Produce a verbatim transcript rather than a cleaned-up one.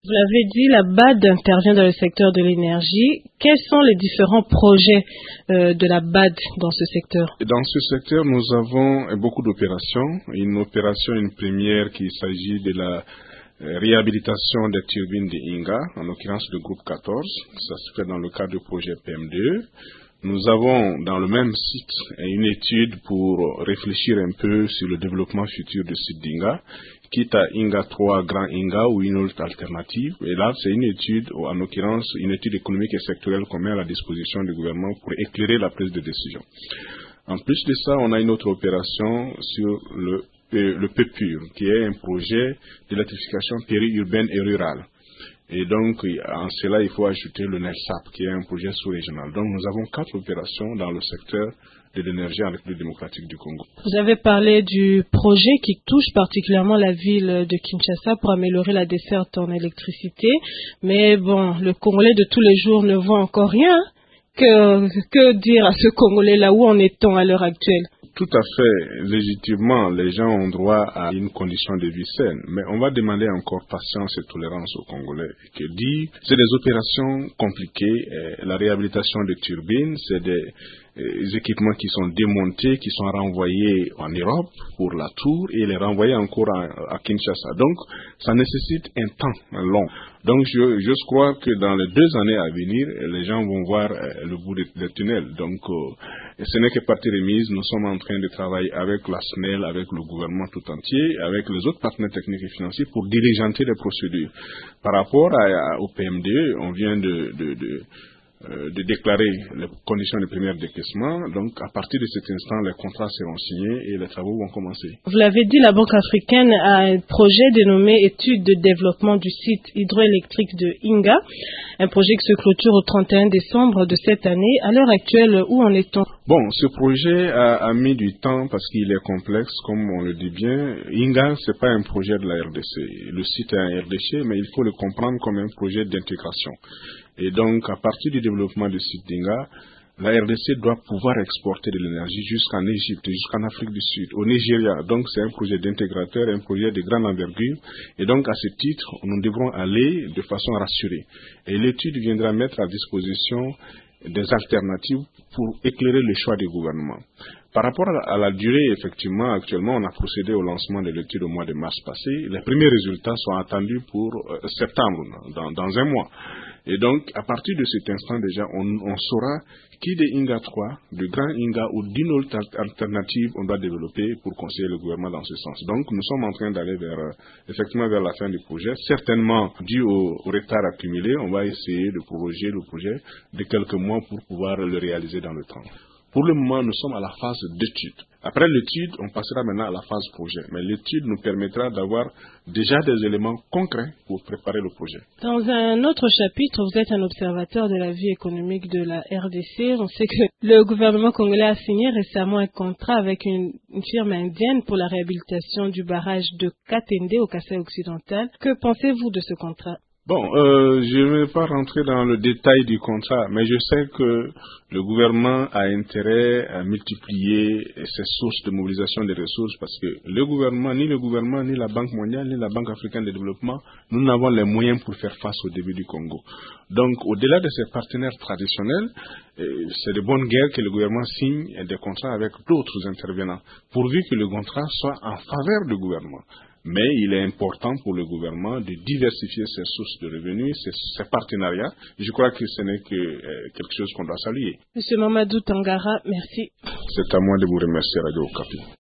Vous l'avez dit, la B A D intervient dans le secteur de l'énergie. Quels sont les différents projets euh, de la B A D dans ce secteur? Dans ce secteur, nous avons beaucoup d'opérations. Une opération, une première, qui s'agit de la réhabilitation des turbines de Inga, en l'occurrence le groupe quatorze. Ça se fait dans le cadre du projet P M deux. Nous avons dans le même site une étude pour réfléchir un peu sur le développement futur du site d'Inga, quitte à Inga trois, Grand Inga ou une autre alternative. Et là, c'est une étude, en l'occurrence, une étude économique et sectorielle qu'on met à la disposition du gouvernement pour éclairer la prise de décision. En plus de ça, on a une autre opération sur le, le P P U R, qui est un projet d'électrification périurbaine et rurale. Et donc, en cela, il faut ajouter le N E L S A P, qui est un projet sous-régional. Donc, nous avons quatre opérations dans le secteur de l'énergie en République démocratique du Congo. Vous avez parlé du projet qui touche particulièrement la ville de Kinshasa pour améliorer la desserte en électricité. Mais bon, le Congolais de tous les jours ne voit encore rien. Que, que dire à ce Congolais-là? Où en est-on à l'heure actuelle? Tout à fait. Légitimement, les gens ont droit à une condition de vie saine. Mais on va demander encore patience et tolérance aux Congolais. Que dit, c'est des opérations compliquées. La réhabilitation des turbines, c'est des, des équipements qui sont démontés, qui sont renvoyés en Europe pour la tour et les renvoyer encore à, à Kinshasa. Donc, ça nécessite un temps long. Donc, je, je crois que dans les deux années à venir, les gens vont voir le bout du tunnel. Donc, euh, ce n'est que partie remise. Nous sommes en train de travailler avec la S N E L, avec le gouvernement tout entier, avec les autres partenaires techniques et financiers pour diligenter les procédures. Par rapport à, à, au P M D E, on vient de... de, de de déclarer les conditions de premier décaissement. Donc, à partir de cet instant, les contrats seront signés et les travaux vont commencer. Vous l'avez dit, la Banque africaine a un projet dénommé Étude de développement du site hydroélectrique de Inga, un projet qui se clôture au trente et un décembre de cette année. À l'heure actuelle, où en est-on? Bon, ce projet a, a mis du temps parce qu'il est complexe, comme on le dit bien. Inga, c'est pas un projet de la R D C. Le site est un R D C, mais il faut le comprendre comme un projet d'intégration. Et donc, à partir du développement du site d'Inga, la R D C doit pouvoir exporter de l'énergie jusqu'en Égypte, jusqu'en Afrique du Sud, au Nigeria. Donc, c'est un projet d'intégrateur, un projet de grande envergure. Et donc, à ce titre, nous devrons aller de façon rassurée. Et l'étude viendra mettre à disposition des alternatives pour éclairer le choix du gouvernement. Par rapport à la durée, effectivement, actuellement, on a procédé au lancement de l'étude au mois de mars passé. Les premiers résultats sont attendus pour euh, septembre, dans, dans un mois. Et donc, à partir de cet instant déjà, on, on saura qui de Inga trois, de Grand Inga ou d'une autre alternative on doit développer pour conseiller le gouvernement dans ce sens. Donc, nous sommes en train d'aller vers, euh, effectivement, vers la fin du projet. Certainement, dû au, au retard accumulé, on va essayer de proroger le projet de quelques mois pour pouvoir le réaliser dans le temps. Pour le moment, nous sommes à la phase d'étude. Après l'étude, on passera maintenant à la phase projet. Mais l'étude nous permettra d'avoir déjà des éléments concrets pour préparer le projet. Dans un autre chapitre, vous êtes un observateur de la vie économique de la R D C. On sait que le gouvernement congolais a signé récemment un contrat avec une, une firme indienne pour la réhabilitation du barrage de Katende au Kasaï occidental. Que pensez-vous de ce contrat? Bon, euh, je ne vais pas rentrer dans le détail du contrat, mais je sais que le gouvernement a intérêt à multiplier ses sources de mobilisation des ressources parce que le gouvernement, ni le gouvernement, ni la Banque mondiale, ni la Banque africaine de développement, nous n'avons les moyens pour faire face au début du Congo. Donc, au-delà de ses partenaires traditionnels, c'est de bonne guerre que le gouvernement signe des contrats avec d'autres intervenants, pourvu que le contrat soit en faveur du gouvernement. Mais il est important pour le gouvernement de diversifier ses sources de revenus, ses, ses partenariats. Je crois que ce n'est que euh, quelque chose qu'on doit saluer. Monsieur Mamadou Tangara, merci. C'est à moi de vous remercier, Radio Okapi.